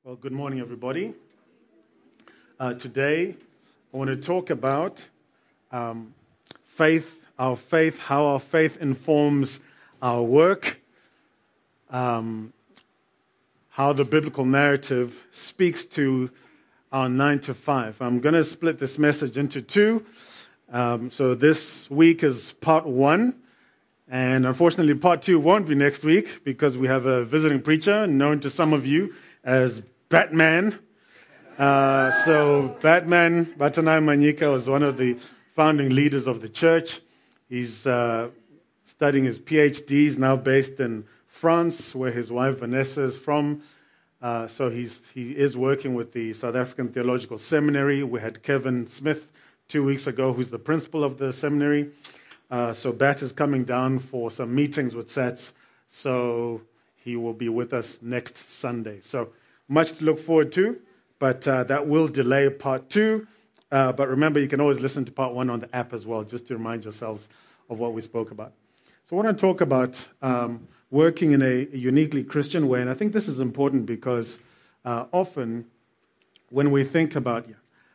Well, good morning, everybody. Today, I want to talk about faith, how our faith informs our work, how the biblical narrative speaks to our 9 to 5. I'm going to split this message into two. So this week is part one, and unfortunately, part two won't be next week because we have a visiting preacher known to some of you as Batman. So Batman, Batanai Manyika, was one of the founding leaders of the church. He's studying his PhD. He's now based in France, where his wife Vanessa is from. So he is working with the South African Theological Seminary. We had Kevin Smith 2 weeks ago, who's the principal of the seminary. So Bat is coming down for some meetings with SATS. So he will be with us next Sunday. So much to look forward to, but that will delay part two. But remember, you can always listen to part one on the app as well, just to remind yourselves of what we spoke about. So I want to talk about working in a uniquely Christian way. And I think this is important because often when we think about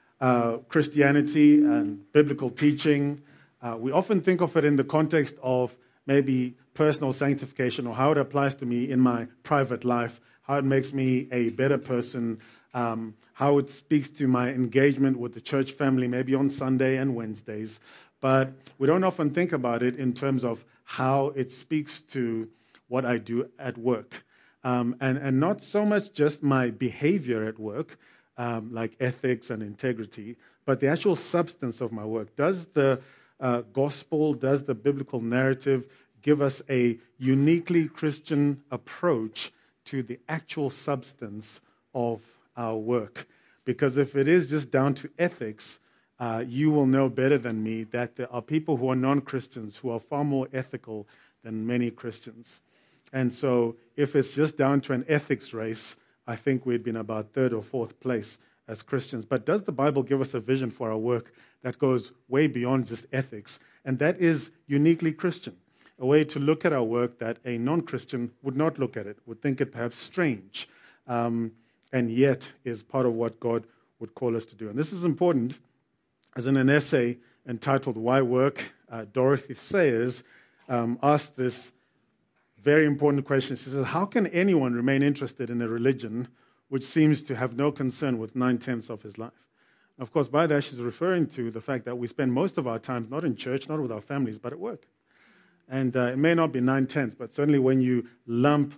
Christianity and biblical teaching, we often think of it in the context of maybe personal sanctification or how it applies to me in my private life, how it makes me a better person, how it speaks to my engagement with the church family, maybe on Sunday and Wednesdays. But we don't often think about it in terms of how it speaks to what I do at work. And not so much just my behavior at work, like ethics and integrity, but the actual substance of my work. Does the gospel, does the biblical narrative give us a uniquely Christian approach to the actual substance of our work? Because if it is just down to ethics, you will know better than me that there are people who are non-Christians who are far more ethical than many Christians. And so if it's just down to an ethics race, I think we'd be in about third or fourth place as Christians. But does the Bible give us a vision for our work that goes way beyond just ethics? And that is uniquely Christian. A way to look at our work that a non-Christian would not look at it, would think it perhaps strange, and yet is part of what God would call us to do. And this is important, as in an essay entitled Why Work, Dorothy Sayers asked this very important question. She says, how can anyone remain interested in a religion which seems to have no concern with 9/10 of his life? Of course, by that, she's referring to the fact that we spend most of our time not in church, not with our families, but at work. And it may not be 9/10, but certainly when you lump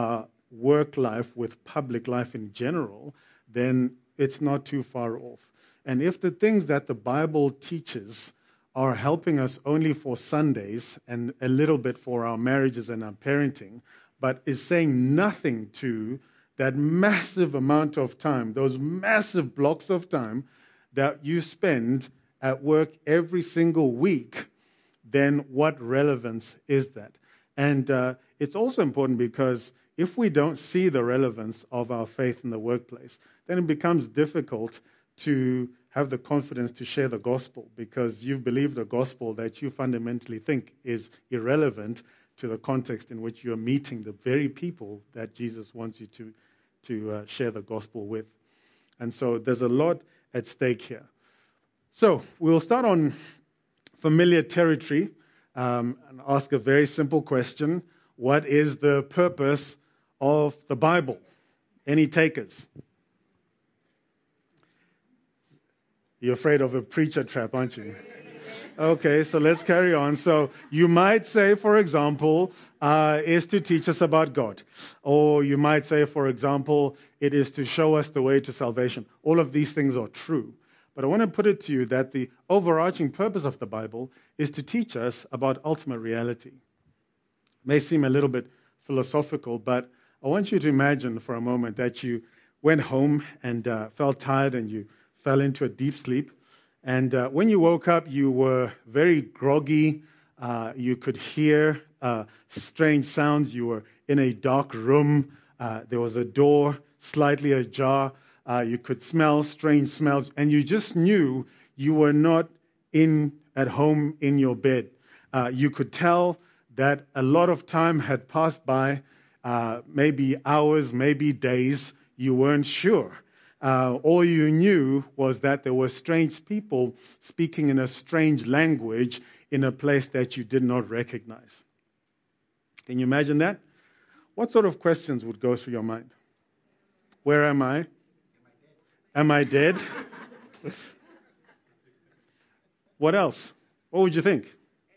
work life with public life in general, then it's not too far off. And if the things that the Bible teaches are helping us only for Sundays and a little bit for our marriages and our parenting, but is saying nothing to that massive amount of time, those massive blocks of time that you spend at work every single week, then what relevance is that? And it's also important because if we don't see the relevance of our faith in the workplace, then it becomes difficult to have the confidence to share the gospel because you've believed a gospel that you fundamentally think is irrelevant to the context in which you're meeting the very people that Jesus wants you to share the gospel with. And so there's a lot at stake here. So we'll start on familiar territory and ask a very simple question. What is the purpose of the Bible? Any takers? You're afraid of a preacher trap, aren't you? Okay, so let's carry on. So you might say, for example, is to teach us about God. Or you might say, for example, it is to show us the way to salvation. All of these things are true. But I want to put it to you that the overarching purpose of the Bible is to teach us about ultimate reality. It may seem a little bit philosophical, but I want you to imagine for a moment that you went home and felt tired and you fell into a deep sleep. And when you woke up, you were very groggy. You could hear strange sounds. You were in a dark room. There was a door slightly ajar. You could smell strange smells. And you just knew you were not at home in your bed. You could tell that a lot of time had passed by, maybe hours, maybe days. You weren't sure. All you knew was that there were strange people speaking in a strange language in a place that you did not recognize. Can you imagine that? What sort of questions would go through your mind? Where am I? Am I dead? What else? What would you think?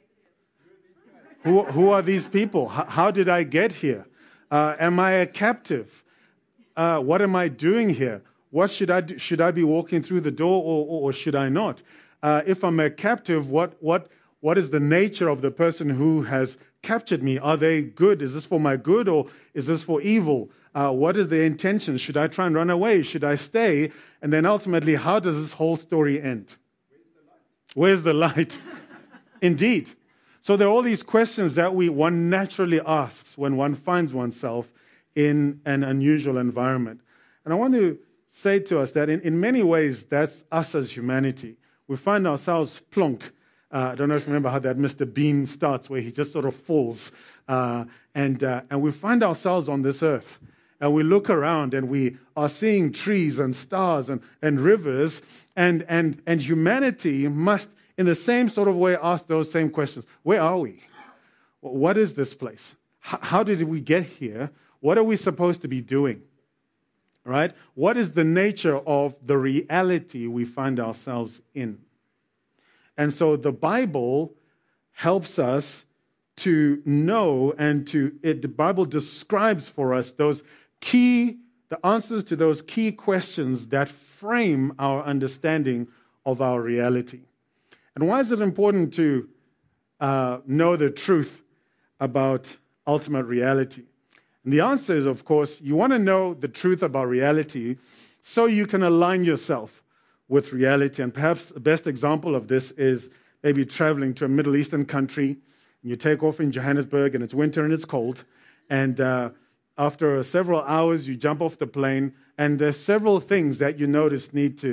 Who are these people? How did I get here? Am I a captive? What am I doing here? What should I do? Should I be walking through the door or should I not? If I'm a captive, what is the nature of the person who has captured me? Are they good? Is this for my good or is this for evil? What is their intention? Should I try and run away? Should I stay? And then ultimately, how does this whole story end? Where's the light? Indeed. So there are all these questions that one naturally asks when one finds oneself in an unusual environment. And I want to say to us that in many ways, that's us as humanity. We find ourselves plonk. I don't know if you remember how that Mr. Bean starts, where he just sort of falls. And we find ourselves on this earth. And we look around and we are seeing trees and stars and rivers. And humanity must, in the same sort of way, ask those same questions. Where are we? What is this place? How did we get here? What are we supposed to be doing? Right? What is the nature of the reality we find ourselves in? And so the Bible helps us to know the Bible describes for us the answers to those key questions that frame our understanding of our reality. And why is it important to know the truth about ultimate reality? And the answer is, of course, you want to know the truth about reality so you can align yourself with reality. And perhaps the best example of this is maybe traveling to a Middle Eastern country. And you take off in Johannesburg, and it's winter and it's cold. And after several hours, you jump off the plane, and there's several things that you notice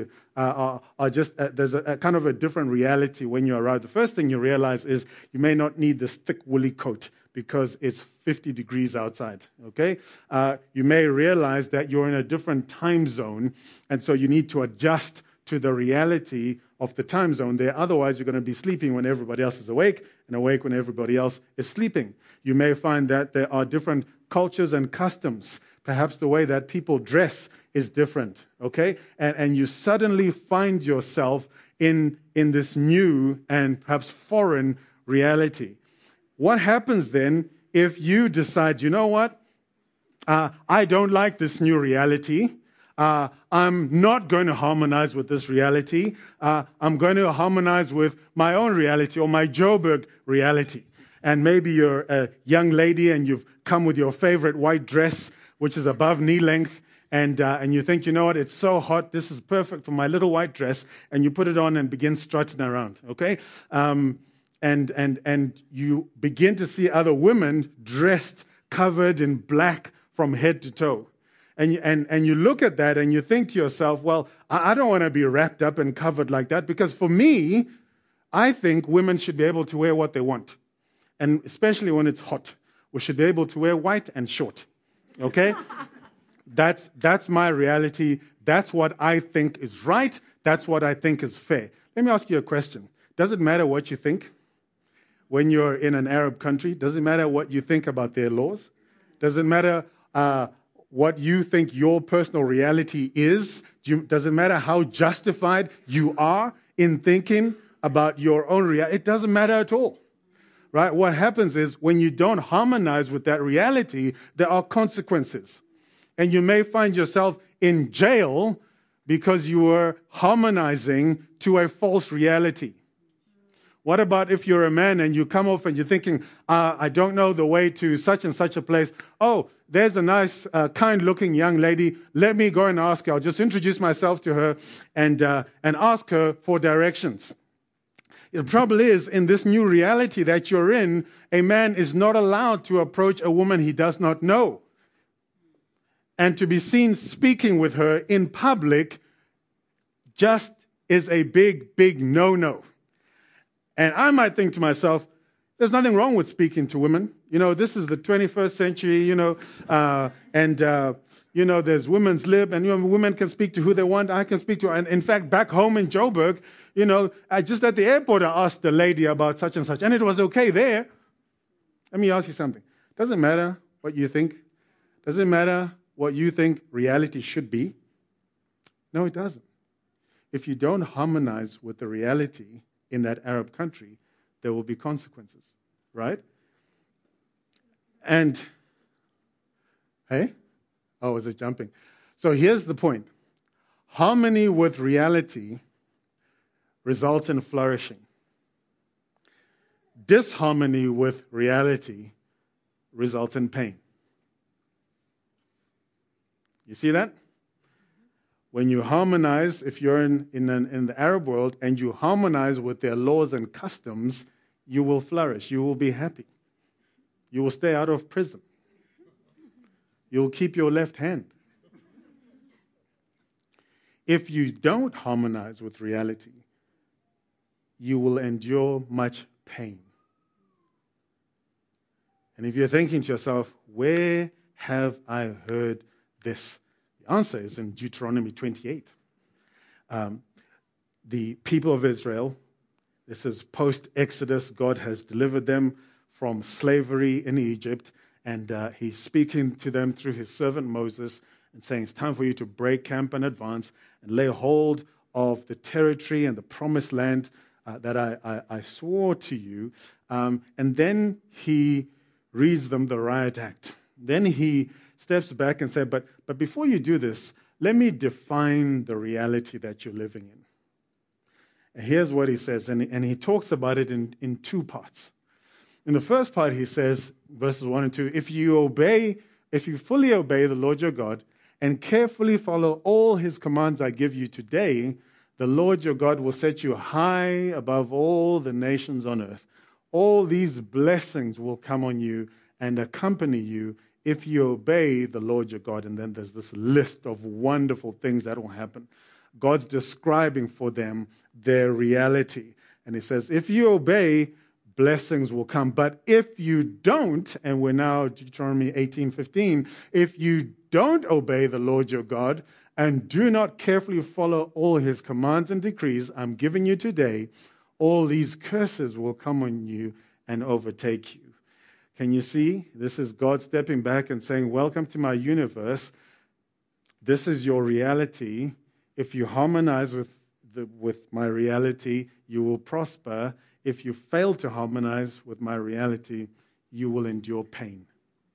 there's a kind of a different reality when you arrive. The first thing you realize is you may not need this thick woolly coat because it's 50 degrees outside, okay? You may realize that you're in a different time zone, and so you need to adjust to the reality of the time zone there. Otherwise, you're going to be sleeping when everybody else is awake and awake when everybody else is sleeping. You may find that there are different cultures and customs. Perhaps the way that people dress is different, okay? And you suddenly find yourself in this new and perhaps foreign reality. What happens then if you decide, you know what? I don't like this new reality. I'm not going to harmonize with this reality. I'm going to harmonize with my own reality or my Joburg reality. And maybe you're a young lady and you've come with your favorite white dress, which is above knee length, and you think, you know what, it's so hot, this is perfect for my little white dress, and you put it on and begin strutting around, okay? And you begin to see other women dressed, covered in black from head to toe. And you look at that and you think to yourself, well, I don't want to be wrapped up and covered like that, because for me, I think women should be able to wear what they want. And especially when it's hot, we should be able to wear white and short, okay? That's my reality. That's what I think is right. That's what I think is fair. Let me ask you a question. Does it matter what you think when you're in an Arab country? Does it matter what you think about their laws? Does it matter what you think your personal reality is? Does it matter how justified you are in thinking about your own reality? It doesn't matter at all. Right? What happens is when you don't harmonize with that reality, there are consequences. And you may find yourself in jail because you were harmonizing to a false reality. What about if you're a man and you come off and you're thinking, I don't know the way to such and such a place. Oh, there's a nice, kind-looking young lady. Let me go and ask her. I'll just introduce myself to her and ask her for directions. The trouble is, in this new reality that you're in, a man is not allowed to approach a woman he does not know. And to be seen speaking with her in public just is a big, big no-no. And I might think to myself, there's nothing wrong with speaking to women. You know, this is the 21st century, there's women's lib, and women can speak to who they want. I can speak to, and in fact, back home in Joburg, I just at the airport, I asked the lady about such and such, and it was okay there. Let me ask you something. Doesn't matter what you think. Doesn't matter what you think reality should be. No, it doesn't. If you don't harmonize with the reality in that Arab country, there will be consequences, right? And, hey? Oh, was it jumping? So here's the point. Harmony with reality results in flourishing. Disharmony with reality results in pain. You see that? When you harmonize, if you're in the Arab world and you harmonize with their laws and customs, you will flourish. You will be happy. You will stay out of prison. You'll keep your left hand. If you don't harmonize with reality, you will endure much pain. And if you're thinking to yourself, where have I heard this? The answer is in Deuteronomy 28. The people of Israel, this is post-Exodus, God has delivered them from slavery in Egypt, and he's speaking to them through his servant Moses and saying, it's time for you to break camp and advance and lay hold of the territory and the promised land that I swore to you. And then he reads them the riot act. Then he steps back and says, but before you do this, let me define the reality that you're living in. And here's what he says, and he talks about it in two parts. In the first part, he says, verses 1 and 2, if you fully obey the Lord your God and carefully follow all his commands I give you today, the Lord your God will set you high above all the nations on earth. All these blessings will come on you and accompany you if you obey the Lord your God. And then there's this list of wonderful things that will happen. God's describing for them their reality. And he says, if you obey, blessings will come. But if you don't, and we're now Deuteronomy 18:15, if you don't obey the Lord your God and do not carefully follow all his commands and decrees I'm giving you today, all these curses will come on you and overtake you. Can you see? This is God stepping back and saying, welcome to my universe. This is your reality. If you harmonize with my reality, you will prosper. If you fail to harmonize with my reality, you will endure pain.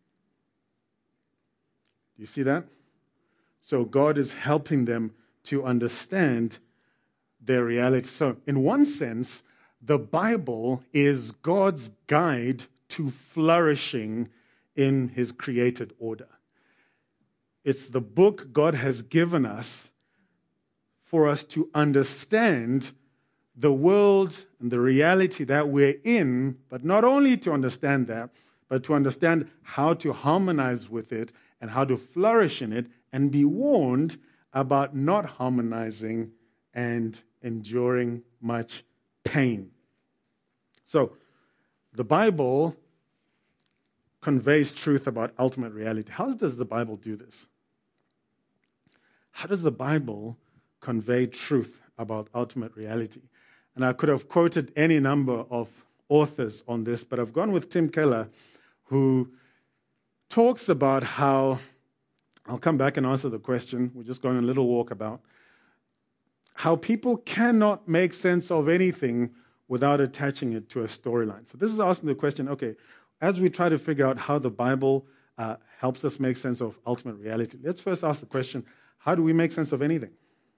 Do you see that? So God is helping them to understand their reality. So in one sense, the Bible is God's guide to flourishing in his created order. It's the book God has given us for us to understand the world and the reality that we're in, but not only to understand that, but to understand how to harmonize with it and how to flourish in it and be warned about not harmonizing and enduring much pain. So, the Bible conveys truth about ultimate reality. How does the Bible do this? How does the Bible convey truth about ultimate reality? And I could have quoted any number of authors on this, but I've gone with Tim Keller, who talks about how, I'll come back and answer the question, we're just going on a little walkabout, how people cannot make sense of anything without attaching it to a storyline. So this is asking the question, okay, as we try to figure out how the Bible helps us make sense of ultimate reality, let's first ask the question, how do we make sense of anything?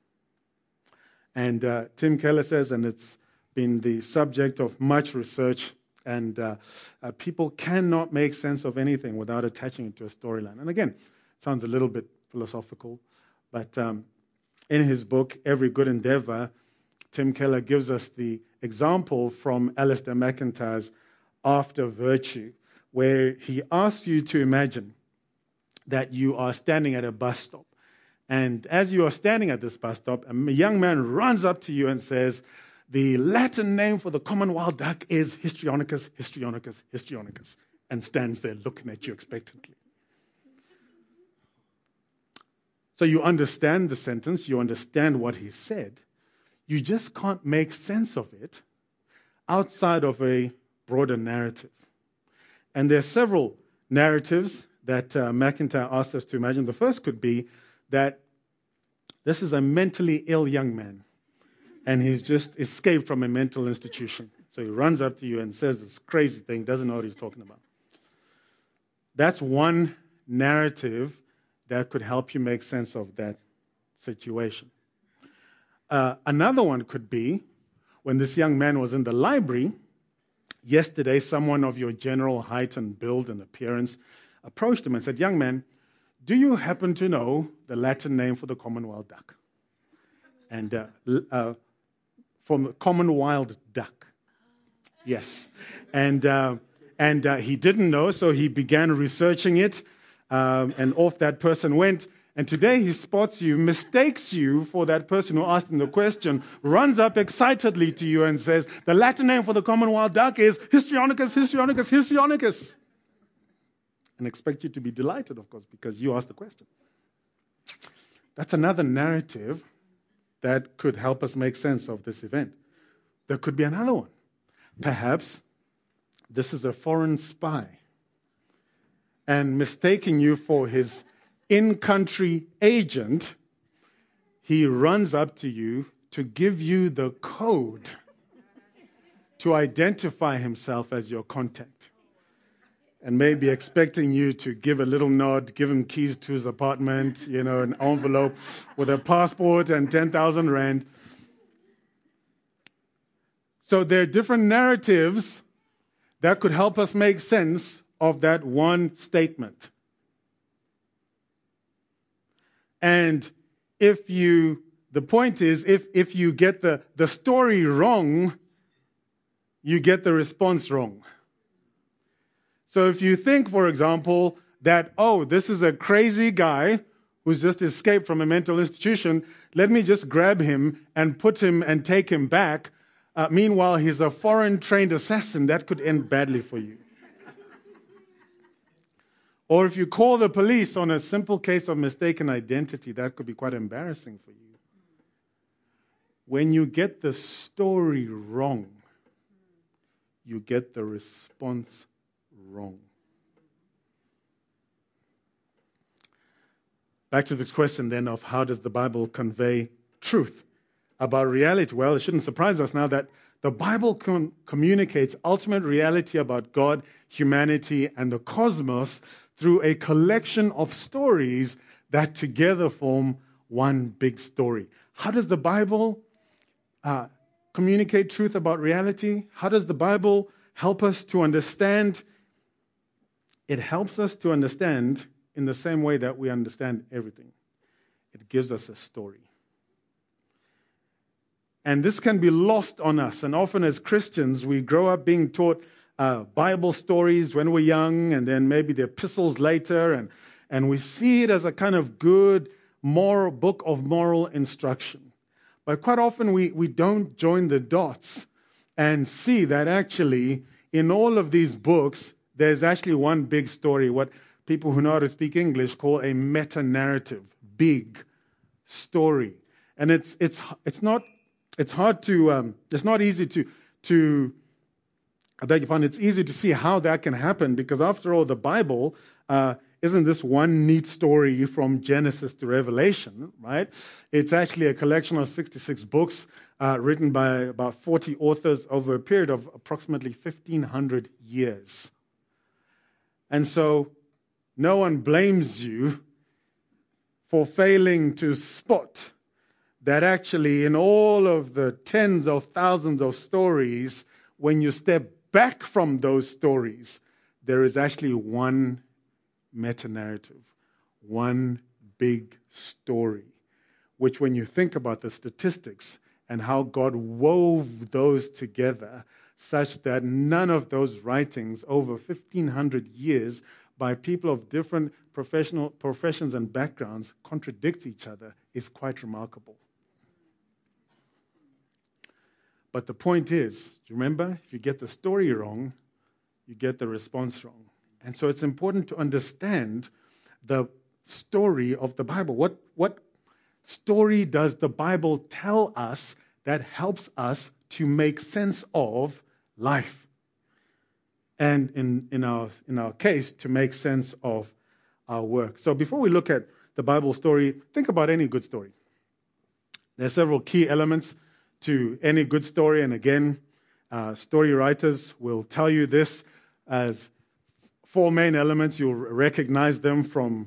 And Tim Keller says, and it's been the subject of much research, and people cannot make sense of anything without attaching it to a storyline. And again, it sounds a little bit philosophical, but in his book, Every Good Endeavor, Tim Keller gives us the example from Alistair McIntyre's After Virtue, where he asks you to imagine that you are standing at a bus stop. And as you are standing at this bus stop, a young man runs up to you and says, the Latin name for the common wild duck is Histrionicus, Histrionicus, Histrionicus, and stands there looking at you expectantly. So you understand the sentence, you understand what he said. You just can't make sense of it outside of a broader narrative. And there are several narratives that MacIntyre asked us to imagine. The first could be that this is a mentally ill young man, and he's just escaped from a mental institution. So he runs up to you and says this crazy thing, doesn't know what he's talking about. That's one narrative that could help you make sense of that situation. Another one could be when this young man was in the library, yesterday someone of your general height and build and appearance approached him and said, "Young man, do you happen to know the Latin name for the common wild duck?" And from the common wild duck. Yes. And he didn't know, so he began researching it, and off that person went. And today he spots you, mistakes you for that person who asked him the question, runs up excitedly to you and says, "The Latin name for the common wild duck is Histrionicus, Histrionicus, Histrionicus." And expect you to be delighted, of course, because you asked the question. That's another narrative that could help us make sense of this event. There could be another one. Perhaps this is a foreign spy, and mistaking you for his in-country agent, he runs up to you to give you the code to identify himself as your contact, and maybe expecting you to give a little nod, give him keys to his apartment, an envelope with a passport and 10,000 rand. So there are different narratives that could help us make sense of that one statement. And the point is, if you get the story wrong, you get the response wrong. So if you think, for example, that, this is a crazy guy who's just escaped from a mental institution, let me just grab him and put him and take him back. Meanwhile, he's a foreign-trained assassin. That could end badly for you. Or if you call the police on a simple case of mistaken identity, that could be quite embarrassing for you. When you get the story wrong, you get the response wrong. Back to the question then of how does the Bible convey truth about reality? Well, it shouldn't surprise us now that the Bible communicates ultimate reality about God, humanity, and the cosmos through a collection of stories that together form one big story. How does the Bible communicate truth about reality? How does the Bible help us to understand? It helps us to understand in the same way that we understand everything. It gives us a story. And this can be lost on us. And often as Christians, we grow up being taught Bible stories when we're young, and then maybe the epistles later, and we see it as a kind of good moral book of moral instruction. But quite often we don't join the dots and see that actually in all of these books, there's actually one big story, what people who know how to speak English call a meta-narrative, big story. And it's not easy to I beg your pardon, it's easy to see how that can happen, because after all, the Bible isn't this one neat story from Genesis to Revelation, right? It's actually a collection of 66 books written by about 40 authors over a period of approximately 1,500 years. And so no one blames you for failing to spot that actually in all of the tens of thousands of stories, when you step back from those stories, there is actually one meta-narrative, one big story, which when you think about the statistics and how God wove those together such that none of those writings over 1,500 years by people of different professions and backgrounds contradicts each other is quite remarkable. But the point is, remember, if you get the story wrong, you get the response wrong. And so it's important to understand the story of the Bible? What story does the Bible tell us that helps us to make sense of life? And in our case, to make sense of our work. So before we look at the Bible story, think about any good story. There are several key elements to any good story. And again, story writers will tell you this as 4 main elements. You'll recognize them from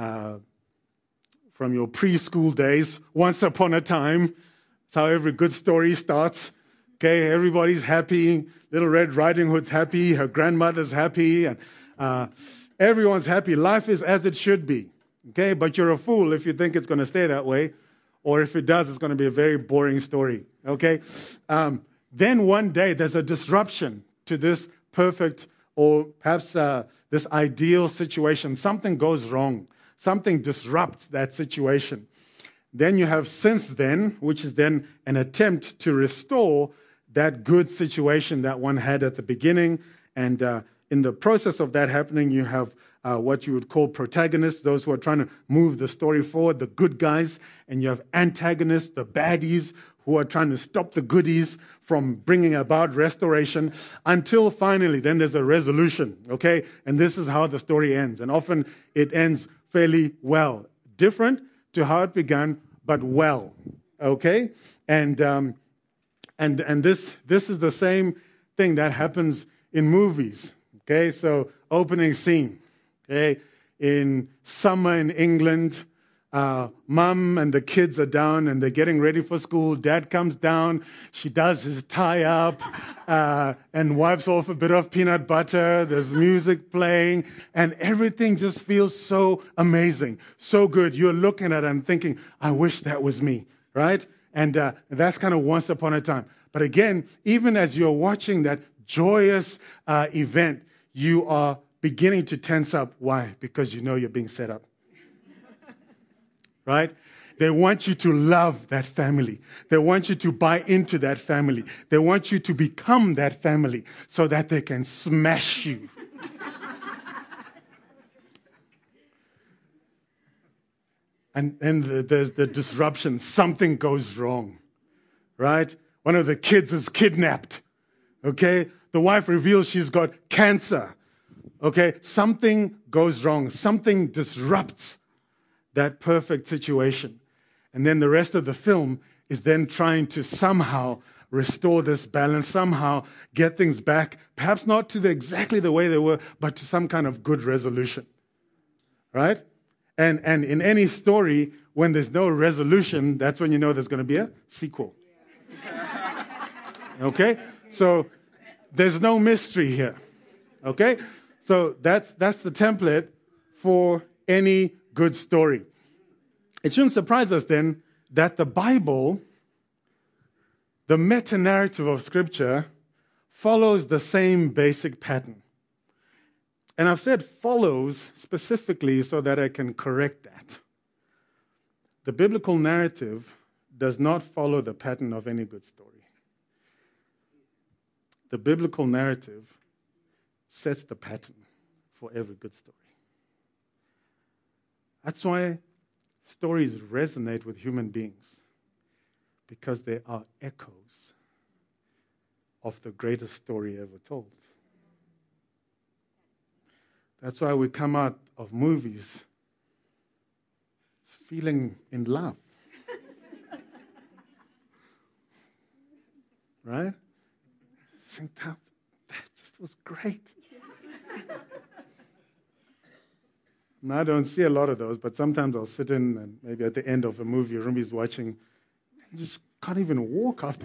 your preschool days. Once upon a time, that's how every good story starts. Okay, everybody's happy. Little Red Riding Hood's happy. Her grandmother's happy. And everyone's happy. Life is as it should be. Okay, but you're a fool if you think it's going to stay that way. Or if it does, it's going to be a very boring story. Okay? Then one day, there's a disruption to this perfect or perhaps this ideal situation. Something goes wrong. Something disrupts that situation. Then you have since then, which is then an attempt to restore that good situation that one had at the beginning. And in the process of that happening, you have what you would call protagonists, those who are trying to move the story forward, the good guys. And you have antagonists, the baddies, who are trying to stop the goodies from bringing about restoration, until finally, then there's a resolution, okay? And this is how the story ends. And often it ends fairly well. Different to how it began, but well, okay? And this is the same thing that happens in movies, okay? So opening scene, okay? In summer in England, mom and the kids are down and they're getting ready for school. Dad comes down. She does his tie up and wipes off a bit of peanut butter. There's music playing and everything just feels so amazing, so good. You're looking at it and thinking, I wish that was me, right? And that's kind of once upon a time. But again, even as you're watching that joyous event, you are beginning to tense up. Why? Because you know you're being set up. Right? They want you to love that family. They want you to buy into that family. They want you to become that family so that they can smash you. And there's the disruption. Something goes wrong. Right? One of the kids is kidnapped. Okay? The wife reveals she's got cancer. Okay? Something goes wrong. Something disrupts that perfect situation. And then the rest of the film is then trying to somehow restore this balance, somehow get things back, perhaps not to exactly the way they were, but to some kind of good resolution. Right? And in any story, when there's no resolution, that's when you know there's going to be a sequel. Okay? So there's no mystery here. Okay? So that's the template for any good story. It shouldn't surprise us then that the Bible, the meta-narrative of Scripture, follows the same basic pattern. And I've said follows specifically so that I can correct that. The biblical narrative does not follow the pattern of any good story. The biblical narrative sets the pattern for every good story. That's why stories resonate with human beings, because they are echoes of the greatest story ever told. That's why we come out of movies feeling in love. Right? Think that just was great. And I don't see a lot of those, but sometimes I'll sit in and maybe at the end of a movie, Rumi's watching, and just can't even walk after.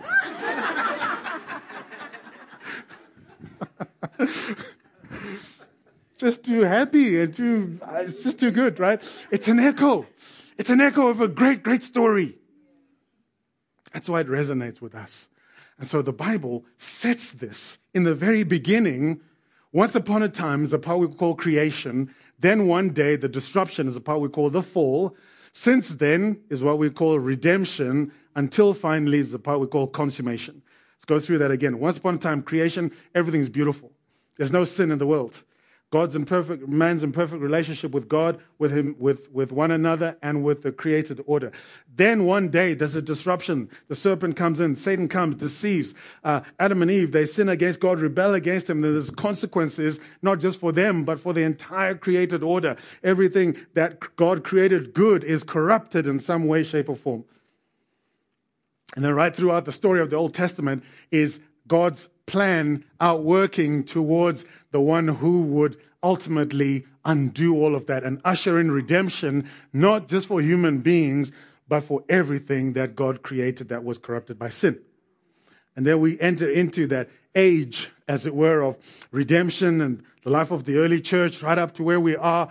Just too happy and it's just too good, right? It's an echo. It's an echo of a great, great story. That's why it resonates with us. And so the Bible sets this in the very beginning. Once upon a time is the part we call creation. Then one day, the disruption is the part we call the fall. Since then is what we call redemption, until finally is the part we call consummation. Let's go through that again. Once upon a time, creation, everything's beautiful. There's no sin in the world. man's imperfect relationship with God, with him, with one another, and with the created order. Then one day there's a disruption. The serpent comes in, Satan comes, deceives. Adam and Eve, they sin against God, rebel against him. There's consequences, not just for them, but for the entire created order. Everything that God created good is corrupted in some way, shape, or form. And then right throughout the story of the Old Testament is God's plan outworking towards the one who would ultimately undo all of that and usher in redemption, not just for human beings, but for everything that God created that was corrupted by sin. And then we enter into that age, as it were, of redemption and the life of the early church, right up to where we are,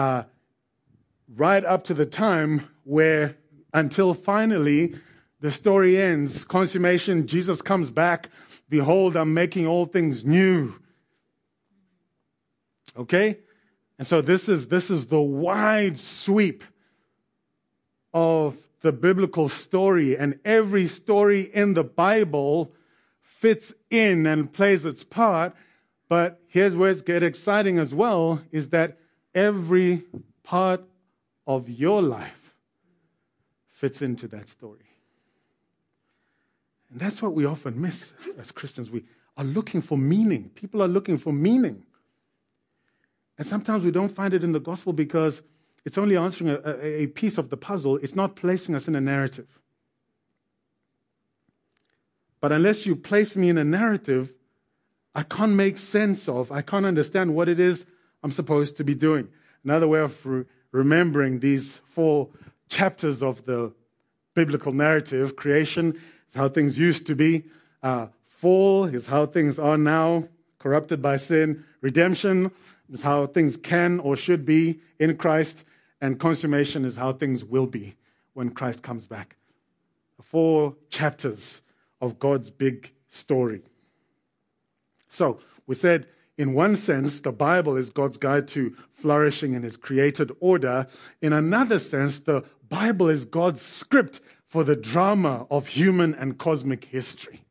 right up to the time where, until finally, the story ends, consummation, Jesus comes back. Behold, I'm making all things new. Okay? And so this is the wide sweep of the biblical story. And every story in the Bible fits in and plays its part. But here's where it gets exciting as well, is that every part of your life fits into that story. And that's what we often miss as Christians. We are looking for meaning. People are looking for meaning. And sometimes we don't find it in the gospel because it's only answering a piece of the puzzle. It's not placing us in a narrative. But unless you place me in a narrative, I can't make sense of, I can't understand what it is I'm supposed to be doing. Another way of remembering these 4 chapters of the biblical narrative: creation is how things used to be. Fall is how things are now, corrupted by sin. Redemption is how things can or should be in Christ. And consummation is how things will be when Christ comes back. 4 chapters of God's big story. So, we said, in one sense, the Bible is God's guide to flourishing in His created order. In another sense, the Bible is God's script for the drama of human and cosmic history.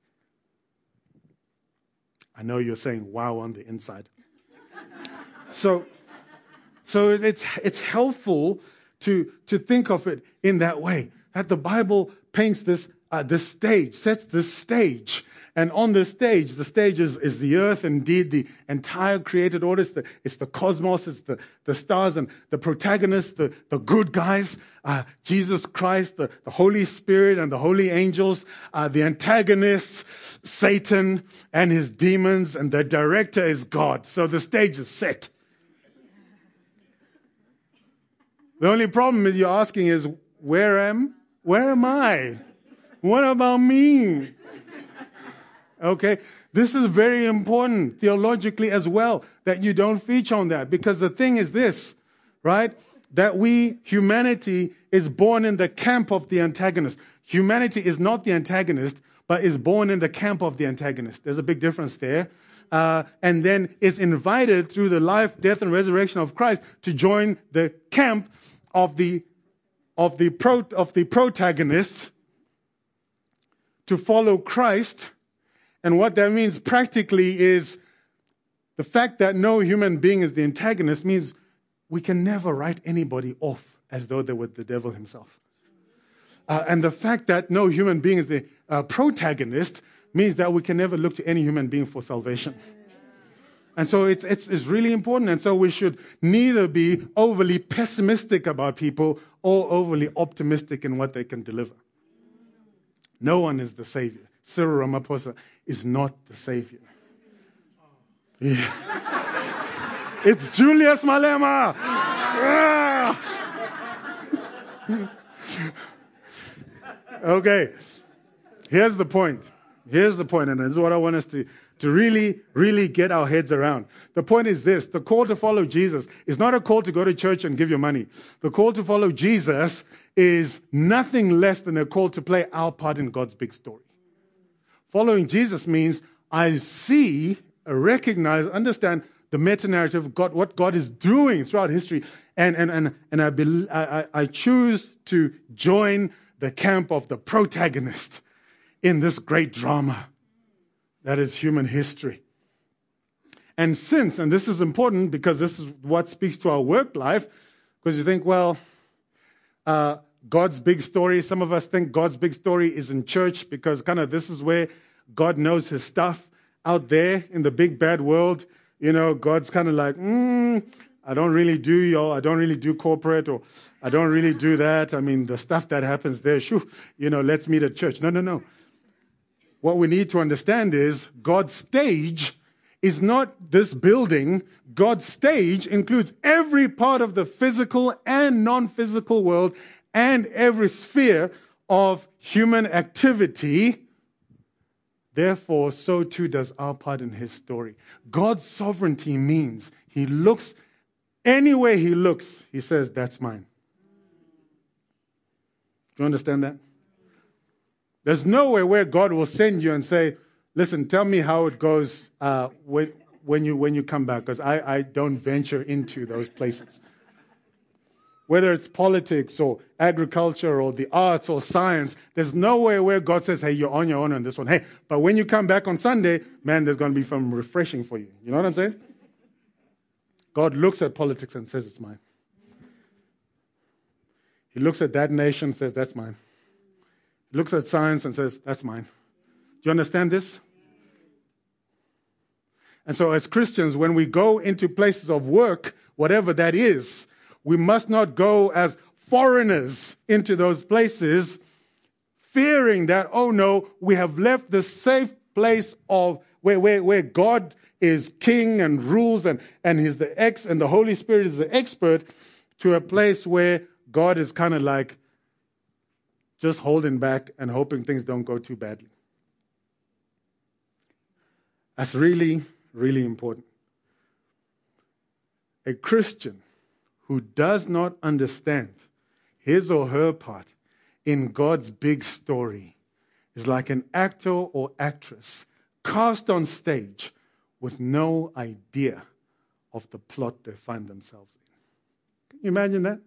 I know you're saying wow on the inside. So it's helpful to think of it in that way, that the Bible paints this stage, sets this stage. And on this stage, the stage is the earth, indeed the entire created order. It's the cosmos, it's the stars, and the protagonists, the good guys, Jesus Christ, the Holy Spirit and the holy angels, the antagonists, Satan and his demons, and the director is God. So the stage is set. The only problem is you're asking is, where am I? What about me? Okay, this is very important theologically as well, that you don't feature on that. Because the thing is this, right? That humanity is born in the camp of the antagonist. Humanity is not the antagonist, but is born in the camp of the antagonist. There's a big difference there. And then is invited through the life, death, and resurrection of Christ to join the camp of the protagonists, to follow Christ. And what that means practically is the fact that no human being is the antagonist means we can never write anybody off as though they were the devil himself. And the fact that no human being is the protagonist means that we can never look to any human being for salvation. And so it's really important. And so we should neither be overly pessimistic about people or overly optimistic in what they can deliver. No one is the Savior. Cyril Ramaphosa is not the Savior. Yeah. It's Julius Malema. Okay. Here's the point. And this is what I want us to really, really get our heads around. The point is this: the call to follow Jesus is not a call to go to church and give your money. The call to follow Jesus is nothing less than a call to play our part in God's big story. Following Jesus means I see, recognize, understand the meta-narrative of God, what God is doing throughout history, and I choose to join the camp of the protagonist in this great drama that is human history. And since, and this is important because this is what speaks to our work life, because you think, well, God's big story, some of us think God's big story is in church because kind of this is where God knows his stuff. Out there in the big bad world, God's kind of like, I don't really do corporate, or I don't really do that. I mean, the stuff that happens there, let's meet at church. No. What we need to understand is God's stage is not this building. God's stage includes every part of the physical and non-physical world and every sphere of human activity. Therefore, so too does our part in his story. God's sovereignty means he looks, anywhere he looks, he says, that's mine. Do you understand that? There's nowhere where God will send you and say, listen, tell me how it goes when you come back, because I don't venture into those places. Whether it's politics or agriculture or the arts or science, there's nowhere where God says, hey, you're on your own on this one. Hey, but when you come back on Sunday, man, there's going to be some refreshing for you. You know what I'm saying? God looks at politics and says, it's mine. He looks at that nation and says, that's mine. He looks at science and says, that's mine. Do you understand this? And so as Christians, when we go into places of work, whatever that is, we must not go as foreigners into those places, fearing that, oh no, we have left the safe place of where God is king and rules and he's the and the Holy Spirit is the expert, to a place where God is kind of like just holding back and hoping things don't go too badly. That's really, really important. A Christian who does not understand his or her part in God's big story is like an actor or actress cast on stage with no idea of the plot they find themselves in. Can you imagine that?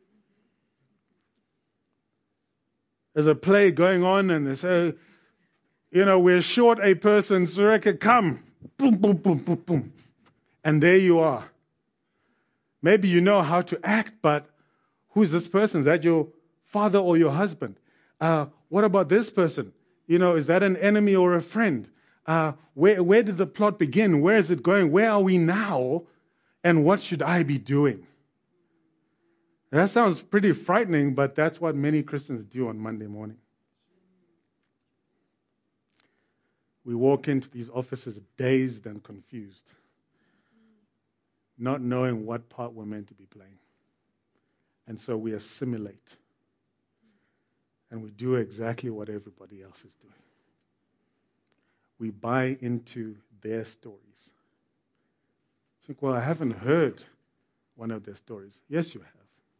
There's a play going on and they say, we're short a person, Sureka, come. Boom, boom, boom, boom, boom. And there you are. Maybe you know how to act, but who's this person? Is that your father or your husband? What about this person? Is that an enemy or a friend? Where did the plot begin? Where is it going? Where are we now? And what should I be doing? That sounds pretty frightening, but that's what many Christians do on Monday morning. We walk into these offices dazed and confused, not knowing what part we're meant to be playing. And so we assimilate. And we do exactly what everybody else is doing. We buy into their stories. Think, well, I haven't heard one of their stories. Yes, you have.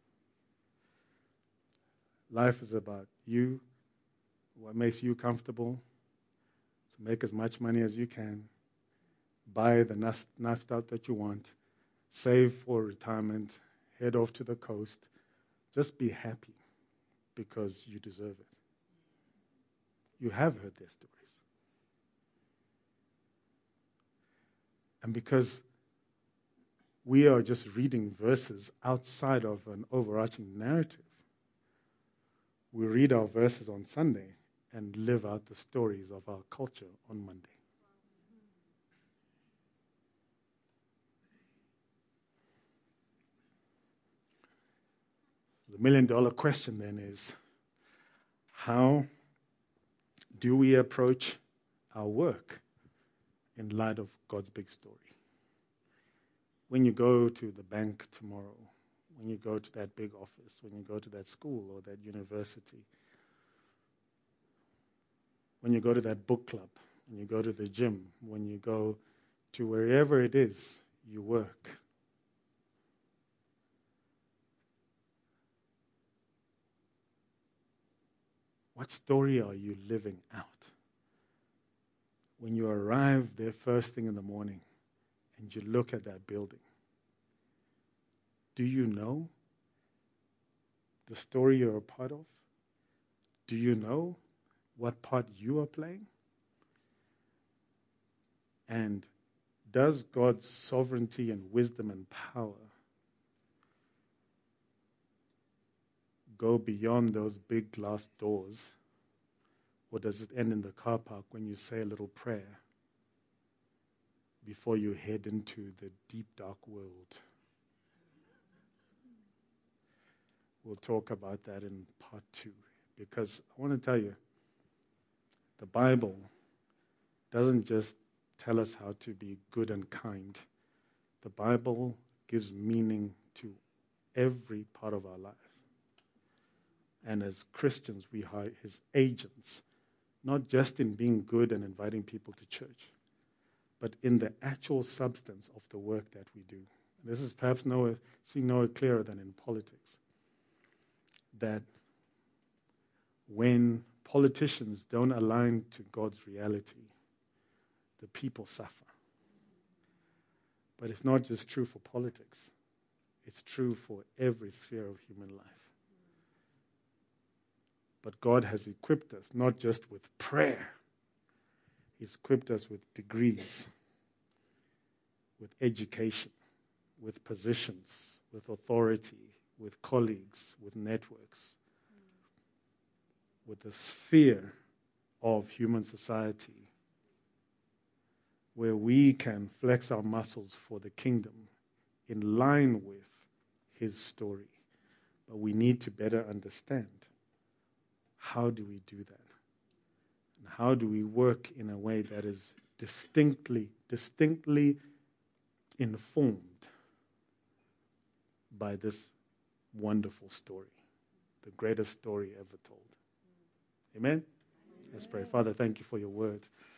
Life is about you, what makes you comfortable. So make as much money as you can. Buy the nice stuff that you want. Save for retirement. Head off to the coast. Just be happy because you deserve it. You have heard their stories. And because we are just reading verses outside of an overarching narrative, we read our verses on Sunday and live out the stories of our culture on Monday. The million-dollar question then is, how do we approach our work in light of God's big story? When you go to the bank tomorrow, when you go to that big office, when you go to that school or that university, when you go to that book club, when you go to the gym, when you go to wherever it is you work, what story are you living out? When you arrive there first thing in the morning and you look at that building, do you know the story you're a part of? Do you know what part you are playing? And does God's sovereignty and wisdom and power go beyond those big glass doors? Or does it end in the car park when you say a little prayer before you head into the deep, dark world? We'll talk about that in part 2. Because I want to tell you, the Bible doesn't just tell us how to be good and kind. The Bible gives meaning to every part of our lives. And as Christians, we are His agents, not just in being good and inviting people to church, but in the actual substance of the work that we do. This is perhaps seen no clearer than in politics. That when politicians don't align to God's reality, the people suffer. But it's not just true for politics. It's true for every sphere of human life. But God has equipped us not just with prayer. He's equipped us with degrees, with education, with positions, with authority, with colleagues, with networks, with the sphere of human society where we can flex our muscles for the kingdom in line with His story. But we need to better understand, how do we do that? And how do we work in a way that is distinctly informed by this wonderful story, the greatest story ever told? Amen? Let's pray. Father, thank you for your word.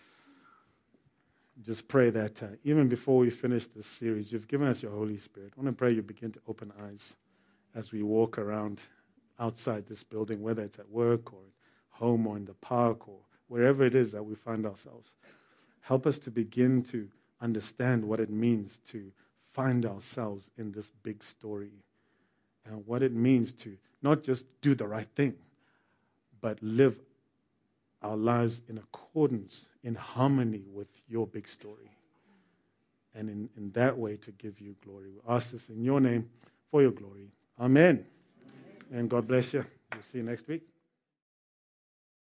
Just pray that even before we finish this series, you've given us your Holy Spirit. I want to pray you begin to open eyes as we walk around outside this building, whether it's at work or at home or in the park or wherever it is that we find ourselves. Help us to begin to understand what it means to find ourselves in this big story and what it means to not just do the right thing, but live our lives in accordance, in harmony with your big story. And in that way to give you glory. We ask this in your name for your glory. Amen. And God bless you. We'll see you next week.